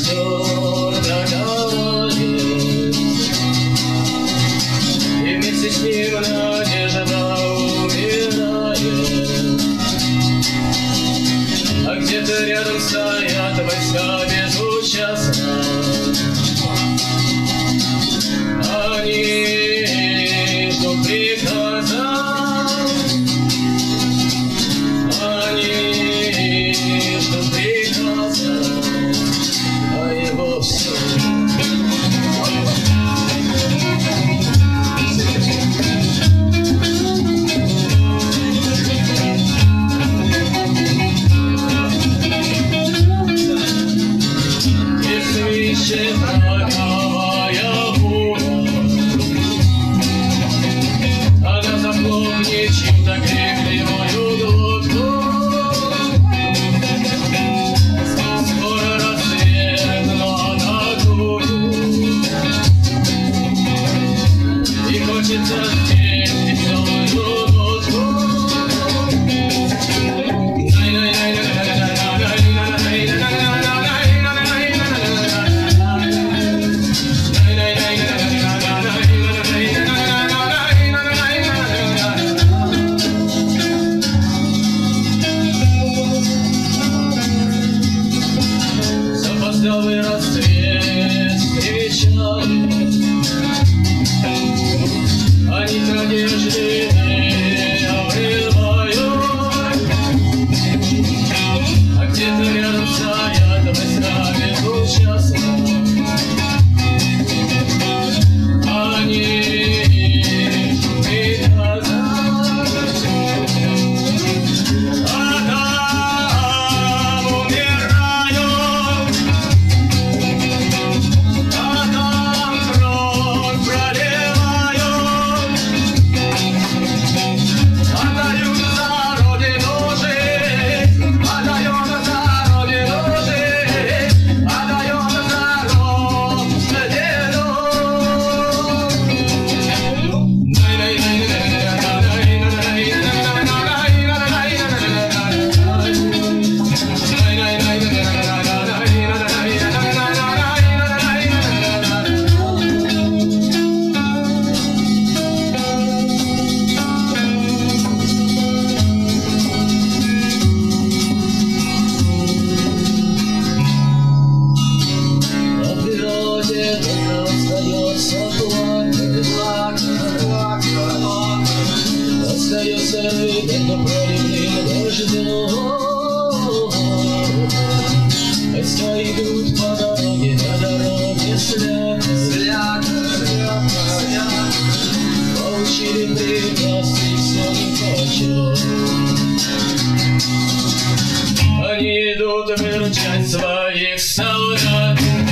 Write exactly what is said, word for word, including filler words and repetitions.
костер догорает, и вместе с ним надежда умирает. А где-то рядом стоят войска безучастно. Они ждут приказа, они ждут приказа, а его все. И свищет роковая буря, она захлопнет чью-то крикливую глотку. Скоро рассвет, но она гудит, и хочется спеть веселую нотку. Запоздалый рассвет встречает, они к надежде обрывают, а где-то рядом стоят войска безучастно. Они приказа, а там умирают, а там кровь проливают, отдают за родину жизнь, отдают за родину жизнь, отдают за родину. На природе только остается плакать, остается рыдать на проливным дождем. Войска идут по дороге, на дороге слякоть, получили приказ и все нипочем. Они идут выручать своих солдат.